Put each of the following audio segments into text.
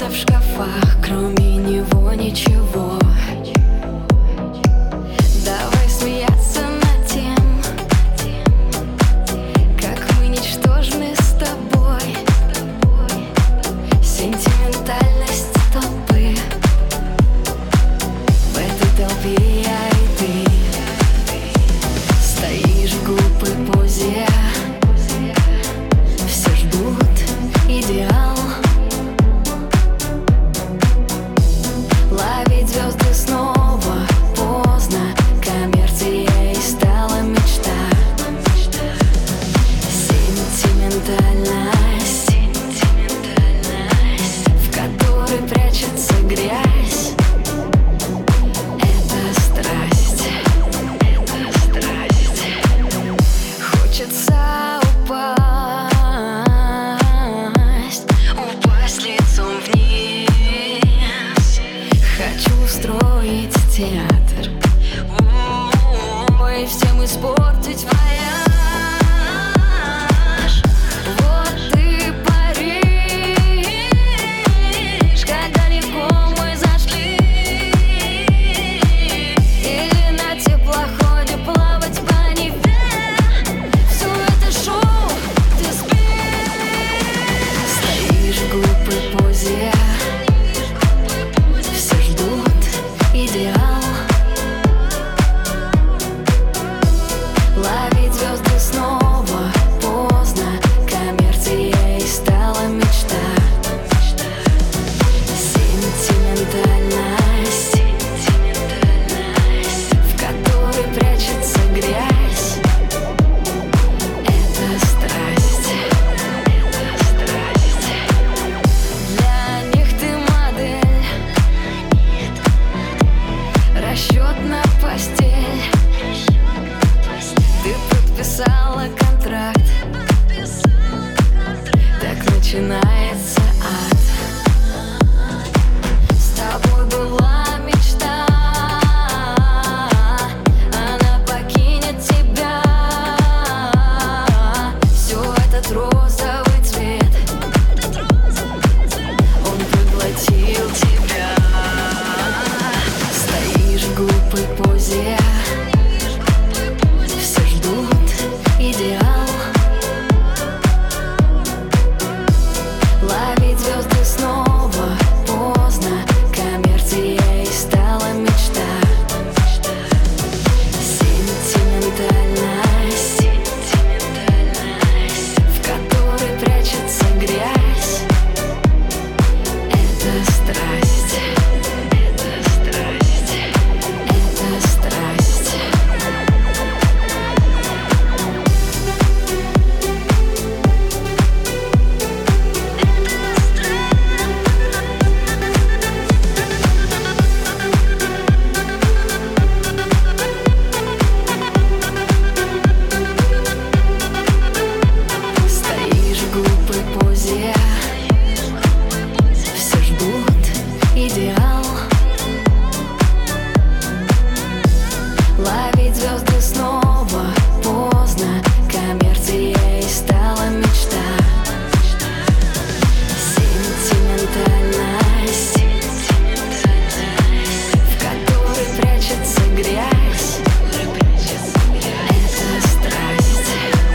в шкафах, кроме него ничего. Давай смеяться над тем, как мы ничтожны с тобой. Сентиментальность толпы, в этой толпе я и ты. Стоишь в глупой позе, все ждут идеал. Ловить звезды снова поздно, коммерцией стала мечта. Сентиментальность, в которой прячется грязь. Это страсть, хочется упасть лицом вниз. Хочу устроить театр, ой, всем испортить вояж. Вот и Париж, когда легко мы зашли. Или на теплоходе плавать по Неве. Все это шоу, ты спишь. Стоишь в глупой позе, все ждут идеал. Ловить звезды снова поздно, коммерцией стала мечта. Сентиментальность, в которой прячется грязь. Это страсть, для них ты модель, расчет на постель. Ты подписала контракт, так начинается ад. С тобой была мечта, она покинет тебя. Все этот розовый цвет, он поглотил тебя. Стоишь в глупой позе, все ждут идеал. Ловить звезды снова поздно, коммерцией стала мечта. Сентиментальность, в которой прячется грязь. Это страсть, это страсть. Стоишь в глупой позе, все ждут идеал. Ловить звезды снова поздно, коммерцией стала мечта. Сентиментальность, в которой прячется грязь. Это страсть.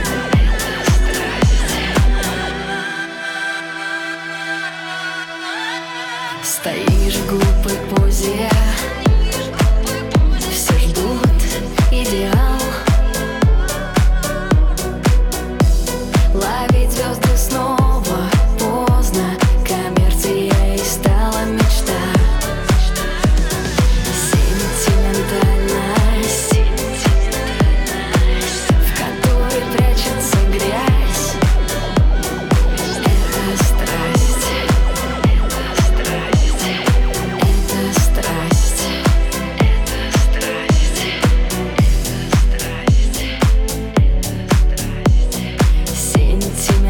Стоишь в глупой позе, все ждут идеал. Ловить звезды снова поздно, коммерцией стала мечта. Сентиментальность, в которой прячется грязь. Это страсть, это страсть.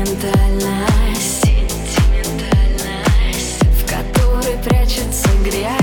Сентиментальность, в которой прячется грязь.